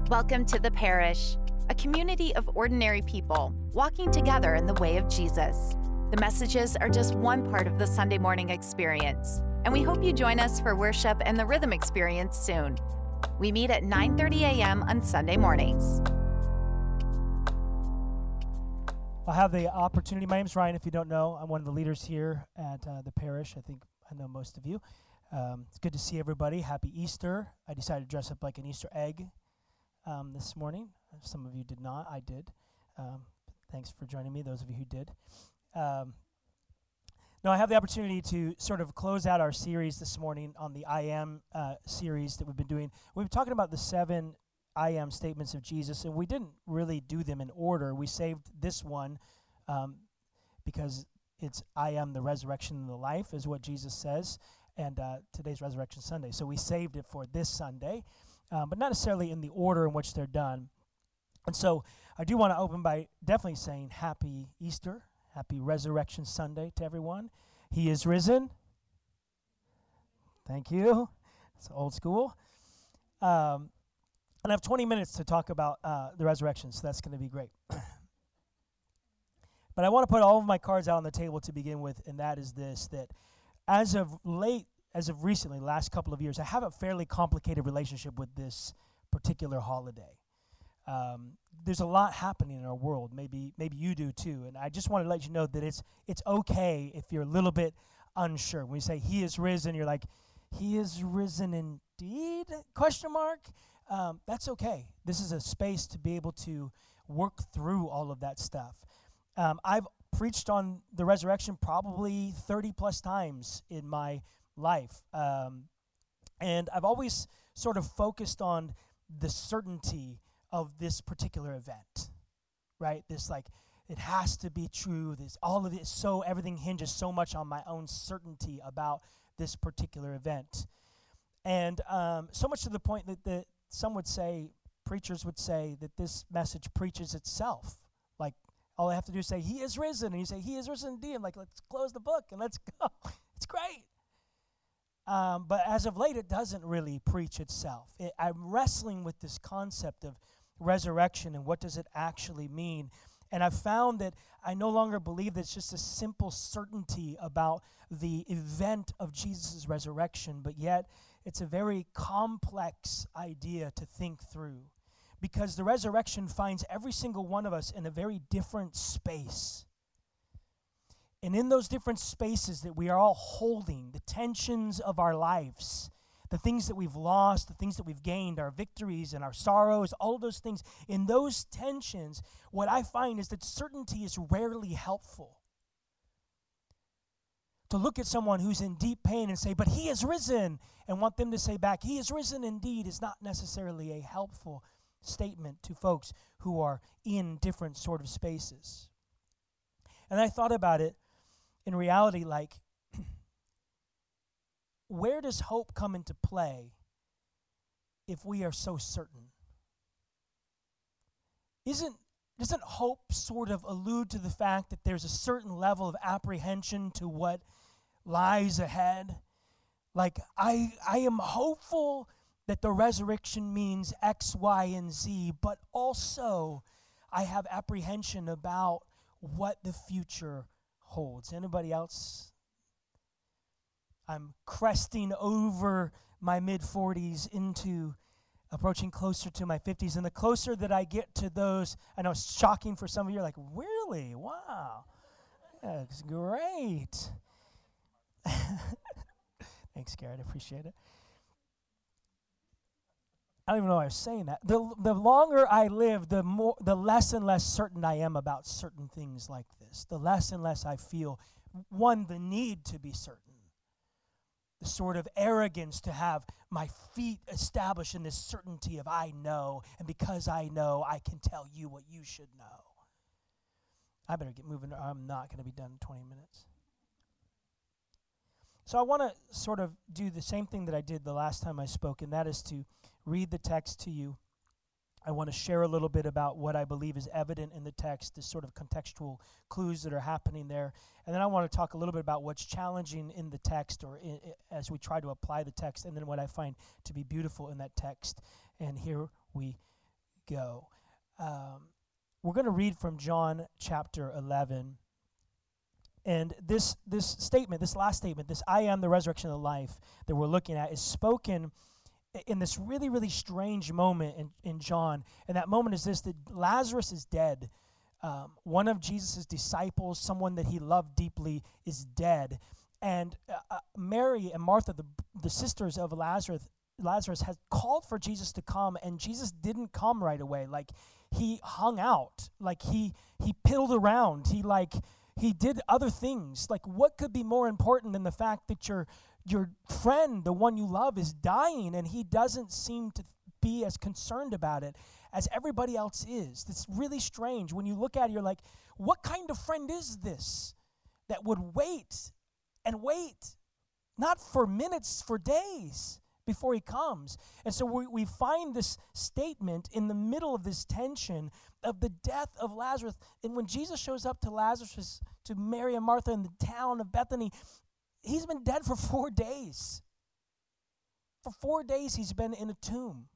Welcome to The Parish, a community of ordinary people walking together in the way of Jesus. The messages are just one part of the Sunday morning experience, and we hope you join us for worship and the rhythm experience soon. We meet at 9:30 a.m. on Sunday mornings. I'll have the opportunity. My name's Ryan, if you don't know. I'm one of the leaders here at the parish. I think I know most of you. It's good to see everybody. Happy Easter. I decided to dress up like an Easter egg this morning. Some of you did not. I did. Thanks for joining me, those of you who did. I have the opportunity to sort of close out our series this morning on the I Am series that we've been doing. We've been talking about the 7 I Am statements of Jesus, and we didn't really do them in order. We saved this one because it's I am the resurrection and the life, is what Jesus says, and today's Resurrection Sunday. So we saved it for this Sunday, but not necessarily in the order in which they're done. And so I do want to open by definitely saying Happy Easter, Happy Resurrection Sunday to everyone. He is risen. Thank you. It's old school. And I have 20 minutes to talk about the resurrection, so that's going to be great. But I want to put all of my cards out on the table to begin with, and that is this, that as of recently, last couple of years, I have a fairly complicated relationship with this particular holiday. There's a lot happening in our world. Maybe you do too, and I just want to let you know that it's okay if you're a little bit unsure. When we say He is risen, you're like, He is risen indeed? ? That's okay. This is a space to be able to work through all of that stuff. I've preached on the resurrection probably 30 plus times in my life. And I've always sort of focused on the certainty of this particular event, right? This like, it has to be true. All of it, so everything hinges so much on my own certainty about this particular event. And so much to the point that some would say, preachers would say, that this message preaches itself. Like, all I have to do is say, He is risen. And you say, He is risen indeed. I'm like, let's close the book and let's go. It's great. But as of late, it doesn't really preach itself. I'm wrestling with this concept of resurrection and what does it actually mean. And I've found that I no longer believe that it's just a simple certainty about the event of Jesus' resurrection, but yet it's a very complex idea to think through, because the resurrection finds every single one of us in a very different space. And in those different spaces that we are all holding, the tensions of our lives, the things that we've lost, the things that we've gained, our victories and our sorrows, all of those things, in those tensions, what I find is that certainty is rarely helpful. To look at someone who's in deep pain and say, but He is risen, and want them to say back, He is risen indeed, is not necessarily a helpful statement to folks who are in different sort of spaces. And I thought about it in reality, like, where does hope come into play if we are so certain? Doesn't hope sort of allude to the fact that there's a certain level of apprehension to what lies ahead? Like, I am hopeful that the resurrection means X, Y, and Z, but also I have apprehension about what the future holds. Anybody else? I'm cresting over my mid-40s into approaching closer to my 50s. And the closer that I get to those, I know it's shocking for some of you, like, really? Wow. That's great. Thanks, Garrett. I appreciate it. I don't even know why I was saying that. The longer I live, the less and less certain I am about certain things like this. The less and less I feel, one, the need to be certain. The sort of arrogance to have my feet established in this certainty of I know, and because I know, I can tell you what you should know. I better get moving, or I'm not going to be done in 20 minutes. So I want to sort of do the same thing that I did the last time I spoke, and that is to read the text to you. I want to share a little bit about what I believe is evident in the text, the sort of contextual clues that are happening there. And then I want to talk a little bit about what's challenging in the text, or as we try to apply the text, and then what I find to be beautiful in that text. And here we go. We're going to read from John chapter 11. And this statement, this last statement, this I am the resurrection and the life that we're looking at is spoken in this really, really strange moment in John. And that moment is this, that Lazarus is dead. One of Jesus' disciples, someone that he loved deeply, is dead. And Mary and Martha, the sisters of Lazarus had called for Jesus to come, and Jesus didn't come right away. Like, he hung out. Like, he piddled around. He did other things. Like, what could be more important than the fact that your friend, the one you love, is dying, and he doesn't seem to be as concerned about it as everybody else is? It's really strange. When you look at it, you're like, what kind of friend is this that would wait and wait, not for minutes, for days before he comes? And so we find this statement in the middle of this tension of the death of Lazarus. And when Jesus shows up to Mary and Martha in the town of Bethany, he's been dead for 4 days. For 4 days he's been in a tomb.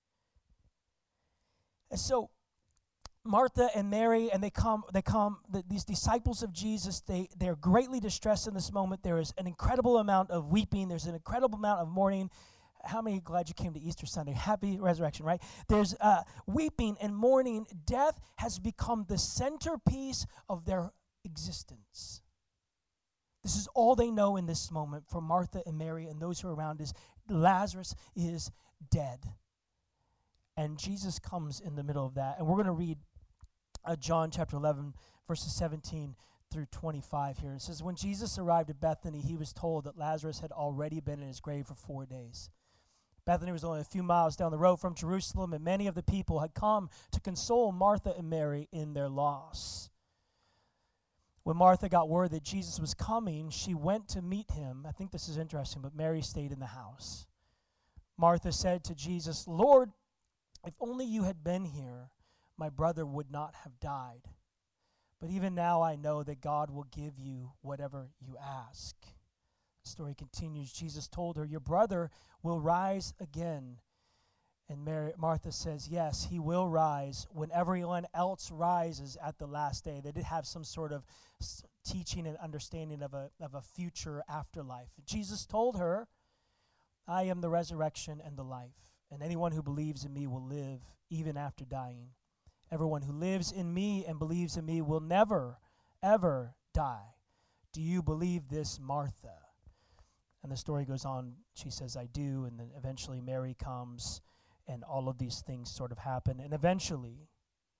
And so Martha and Mary, and these disciples of Jesus, they're greatly distressed in this moment. There is an incredible amount of weeping. There's an incredible amount of mourning. How many glad you came to Easter Sunday? Happy resurrection, right? There's weeping and mourning. Death has become the centerpiece of their existence. This is all they know in this moment for Martha and Mary and those who are around is Lazarus is dead. And Jesus comes in the middle of that. And we're going to read John chapter 11, verses 17 through 25 here. It says, when Jesus arrived at Bethany, he was told that Lazarus had already been in his grave for 4 days. Bethany was only a few miles down the road from Jerusalem, and many of the people had come to console Martha and Mary in their loss. When Martha got word that Jesus was coming, she went to meet him. I think this is interesting, but Mary stayed in the house. Martha said to Jesus, Lord, if only you had been here, my brother would not have died. But even now I know that God will give you whatever you ask. The story continues. Jesus told her, your brother will rise again. And Martha says, yes, he will rise when everyone else rises at the last day. They did have some sort of teaching and understanding of a future afterlife. Jesus told her, I am the resurrection and the life, and anyone who believes in me will live even after dying. Everyone who lives in me and believes in me will never, ever die. Do you believe this, Martha? And the story goes on. She says, I do. And then eventually Mary comes, and all of these things sort of happen. And eventually,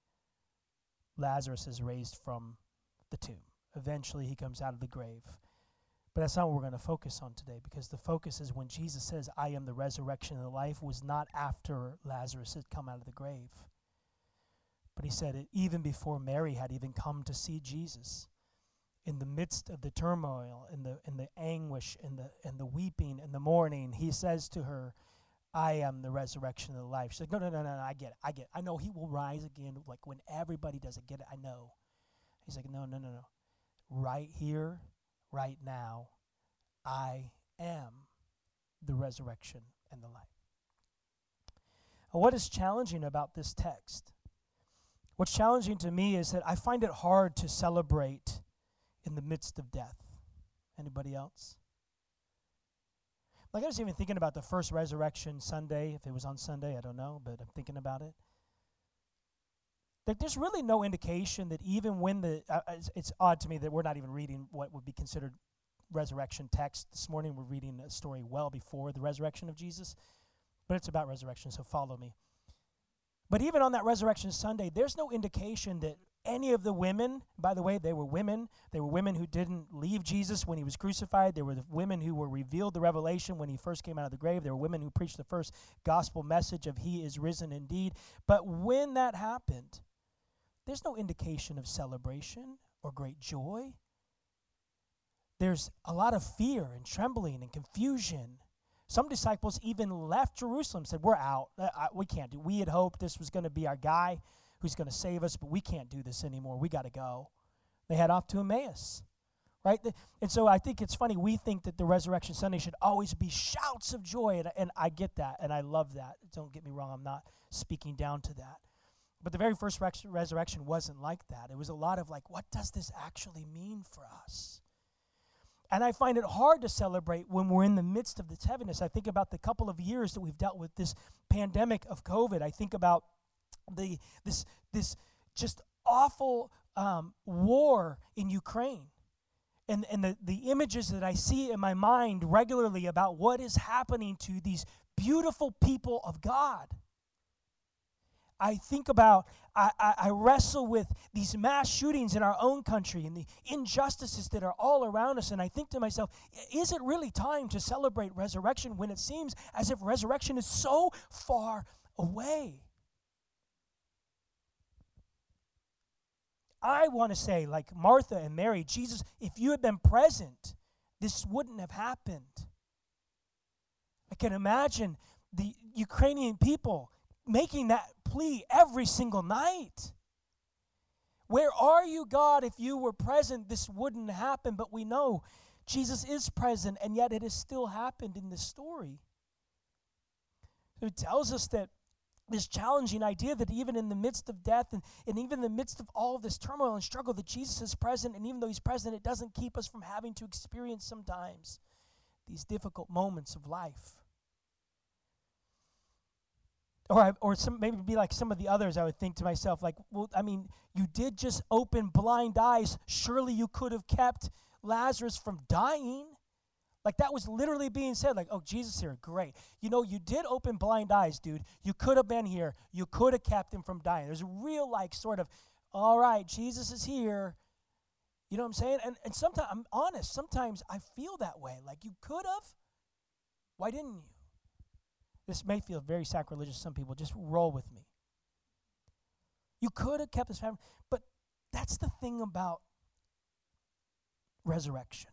Lazarus is raised from the tomb. Eventually, he comes out of the grave. But that's not what we're going to focus on today, because the focus is when Jesus says, I am the resurrection and the life, was not after Lazarus had come out of the grave. But he said it even before Mary had even come to see Jesus. In the midst of the turmoil, in the anguish, and the weeping, and the mourning, he says to her, I am the resurrection and the life. She's like, no, I get it. I know he will rise again, like when everybody does it. Get it? I know. He's like, no. Right here, right now, I am the resurrection and the life. What is challenging about this text? What's challenging to me is that I find it hard to celebrate in the midst of death. Anybody else? Like, I was even thinking about the first Resurrection Sunday. If it was on Sunday, I don't know, but I'm thinking about it. Like, there's really no indication that even when it's odd to me that we're not even reading what would be considered resurrection text. This morning we're reading a story well before the resurrection of Jesus, but it's about resurrection, so follow me. But even on that Resurrection Sunday, there's no indication that any of the women, by the way, they were women who didn't leave Jesus when he was crucified. They were the women who were revealed the revelation when he first came out of the grave. There were women who preached the first gospel message of he is risen indeed. But when that happened, there's no indication of celebration or great joy. There's a lot of fear and trembling and confusion. Some disciples even left Jerusalem, said, we're out. We can't do it. We had hoped this was going to be our guy who's going to save us, but we can't do this anymore. We got to go. They head off to Emmaus, right? And so I think it's funny. We think that the Resurrection Sunday should always be shouts of joy, and I get that, and I love that. Don't get me wrong. I'm not speaking down to that. But the very first resurrection wasn't like that. It was a lot of like, what does this actually mean for us? And I find it hard to celebrate when we're in the midst of this heaviness. I think about the couple of years that we've dealt with this pandemic of COVID. I think about this just awful war in Ukraine. And the images that I see in my mind regularly about what is happening to these beautiful people of God. I think about, I wrestle with these mass shootings in our own country and the injustices that are all around us. And I think to myself, is it really time to celebrate resurrection when it seems as if resurrection is so far away? I want to say, like Martha and Mary, Jesus, if you had been present, this wouldn't have happened. I can imagine the Ukrainian people making that plea every single night. Where are you, God? If you were present, this wouldn't happen. But we know Jesus is present, and yet it has still happened in this story. So it tells us that this challenging idea that even in the midst of death and even in the midst of all of this turmoil and struggle, that Jesus is present, and even though he's present, it doesn't keep us from having to experience sometimes these difficult moments of life. Or maybe be like some of the others. I would think to myself, like, well, I mean, you did just open blind eyes. Surely you could have kept Lazarus from dying. Like, that was literally being said, like, oh, Jesus here, great. You know, you did open blind eyes, dude. You could have been here. You could have kept him from dying. There's a real, like, sort of, all right, Jesus is here. You know what I'm saying? And sometimes, I'm honest, sometimes I feel that way. Like, you could have. Why didn't you? This may feel very sacrilegious to some people. Just roll with me. You could have kept his family. But that's the thing about resurrection.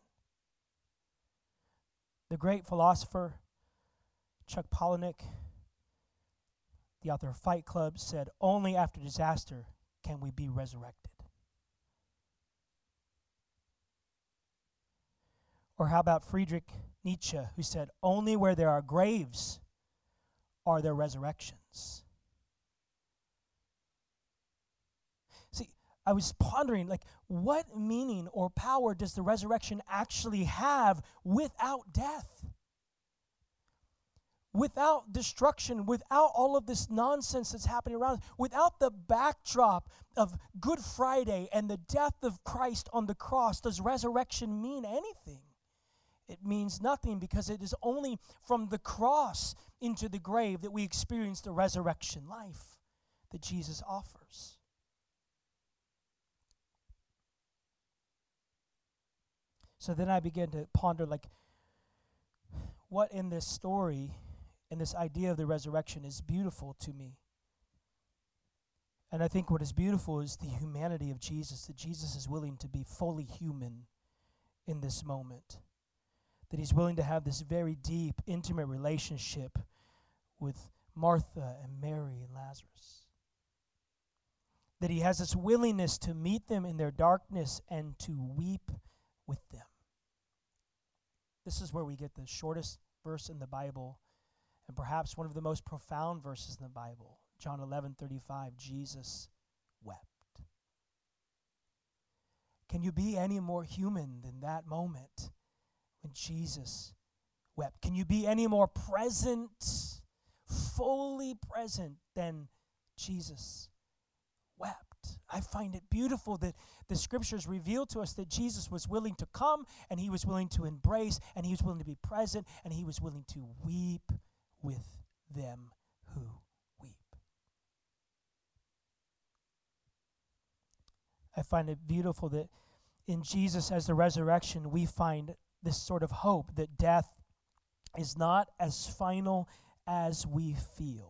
The great philosopher Chuck Palahniuk, the author of Fight Club, said, only after disaster can we be resurrected. Or how about Friedrich Nietzsche, who said, only where there are graves are there resurrections. See, I was pondering, like, what meaning or power does the resurrection actually have without death? Without destruction, without all of this nonsense that's happening around us, without the backdrop of Good Friday and the death of Christ on the cross, does resurrection mean anything? It means nothing, because it is only from the cross into the grave that we experience the resurrection life that Jesus offers. So then I began to ponder, like, what in this story and this idea of the resurrection is beautiful to me. And I think what is beautiful is the humanity of Jesus, that Jesus is willing to be fully human in this moment. That he's willing to have this very deep, intimate relationship with Martha and Mary and Lazarus. That he has this willingness to meet them in their darkness and to weep with them. This is where we get the shortest verse in the Bible, and perhaps one of the most profound verses in the Bible. John 11:35, Jesus wept. Can you be any more human than that moment when Jesus wept? Can you be any more present, fully present than Jesus wept? I find it beautiful that the scriptures reveal to us that Jesus was willing to come, and he was willing to embrace, and he was willing to be present, and he was willing to weep with them who weep. I find it beautiful that in Jesus as the resurrection, we find this sort of hope that death is not as final as we feel.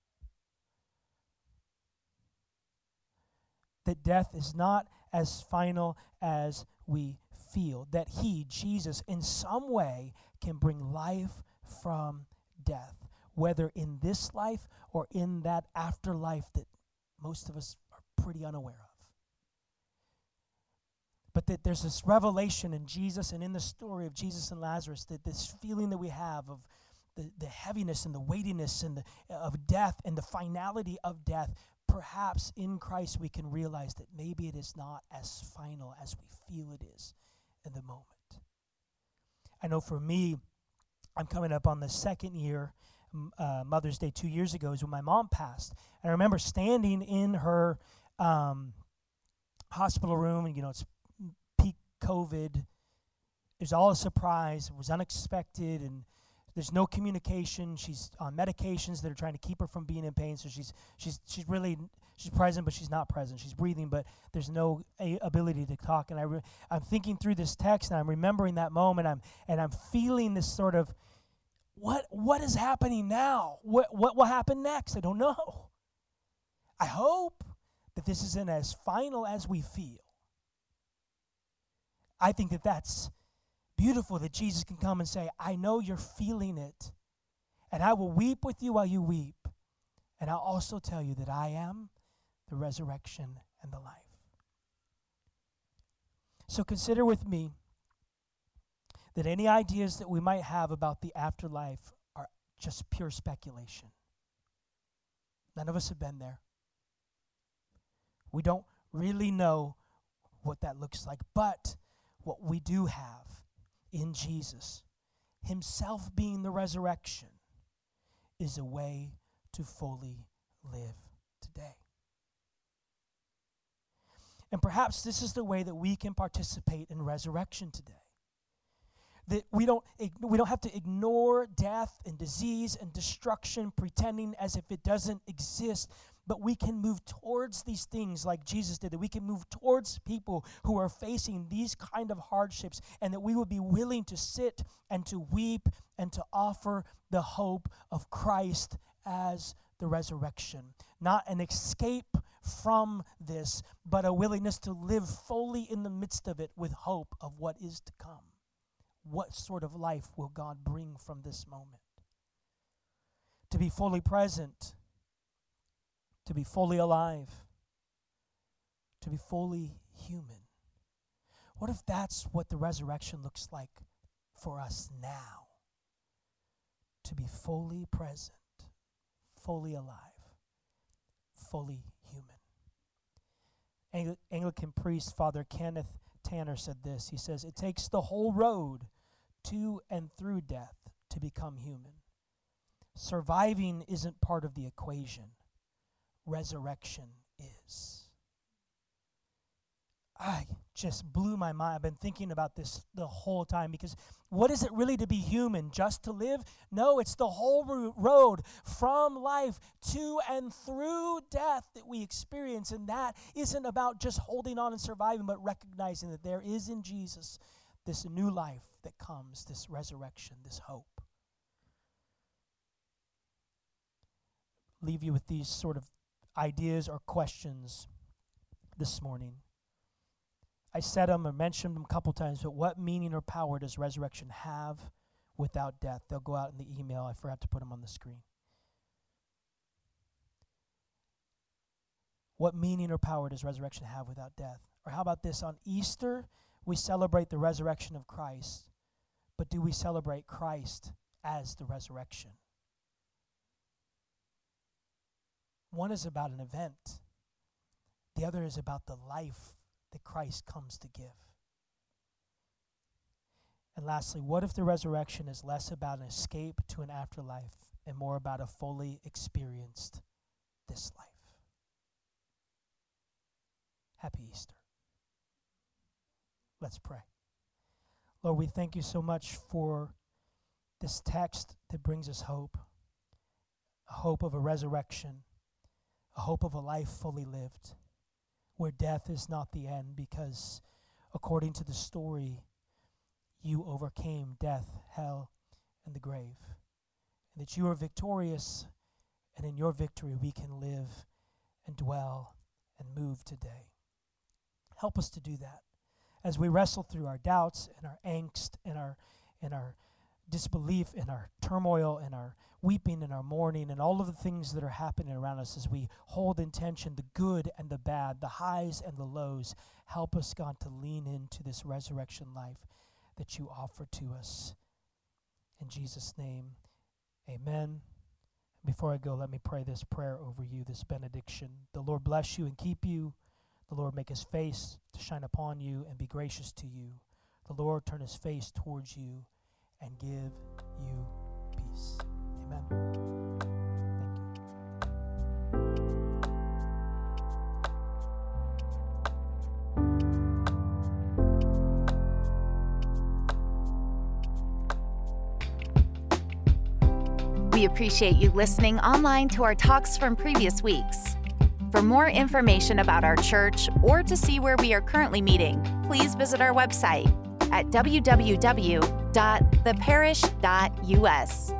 That death is not as final as we feel. That he, Jesus, in some way can bring life from death, whether in this life or in that afterlife that most of us are pretty unaware of. But that there's this revelation in Jesus and in the story of Jesus and Lazarus, that this feeling that we have of the heaviness and the weightiness and of death and the finality of death perhaps in Christ we can realize that maybe it is not as final as we feel it is in the moment. I know for me, I'm coming up on the second year. Mother's Day 2 years ago is when my mom passed. And I remember standing in her hospital room, and it's peak COVID. It was all a surprise. It was unexpected, and there's no communication. She's on medications that are trying to keep her from being in pain. So she's present, but she's not present. She's breathing, but there's no ability to talk. And I'm thinking through this text, and I'm remembering that moment. I'm feeling this sort of, what is happening now? What will happen next? I don't know. I hope that this isn't as final as we feel. I think that that's beautiful, that Jesus can come and say, I know you're feeling it, and I will weep with you while you weep. And I'll also tell you that I am the resurrection and the life. So consider with me that any ideas that we might have about the afterlife are just pure speculation. None of us have been there. We don't really know what that looks like, but what we do have in Jesus, himself being the resurrection, is a way to fully live today. And perhaps this is the way that we can participate in resurrection today. That we don't have to ignore death and disease and destruction, pretending as if it doesn't exist, but we can move towards these things like Jesus did, that we can move towards people who are facing these kind of hardships, and that we would be willing to sit and to weep and to offer the hope of Christ as the resurrection. Not an escape from this, but a willingness to live fully in the midst of it with hope of what is to come. What sort of life will God bring from this moment? To be fully present, to be fully alive, to be fully human. What if that's what the resurrection looks like for us now? To be fully present, fully alive, fully human. Anglican priest Father Kenneth Tanner said this. He says, it takes the whole road to and through death to become human. Surviving isn't part of the equation. Resurrection is. I just blew my mind. I've been thinking about this the whole time, because what is it really to be human? Just to live? No, it's the whole road from life to and through death that we experience. And that isn't about just holding on and surviving, but recognizing that there is in Jesus this new life that comes, this resurrection, this hope. Leave you with these sort of ideas or questions this morning. I said them or mentioned them a couple times, but what meaning or power does resurrection have without death? They'll go out in the email. I forgot to put them on the screen. What meaning or power does resurrection have without death? Or how about this? On Easter, we celebrate the resurrection of Christ, but do we celebrate Christ as the resurrection? One is about an event. The other is about the life that Christ comes to give. And lastly, what if the resurrection is less about an escape to an afterlife and more about a fully experienced this life? Happy Easter. Let's pray. Lord, we thank you so much for this text that brings us hope, a hope of a resurrection, a hope of a life fully lived, where death is not the end, because according to the story, you overcame death, hell, and the grave, and that you are victorious, and in your victory we can live and dwell and move today. Help us to do that as we wrestle through our doubts and our angst and our disbelief and our turmoil and our weeping and our mourning and all of the things that are happening around us, as we hold in tension the good and the bad, the highs and the lows. Help us, God, to lean into this resurrection life that you offer to us. In Jesus' name, amen Before I go, let me pray this prayer over you, this benediction. The Lord bless you and keep you. The Lord make his face to shine upon you and be gracious to you. The Lord turn his face towards you and give you peace. Amen. We appreciate you listening online to our talks from previous weeks. For more information about our church or to see where we are currently meeting, please visit our website at www.theparish.us.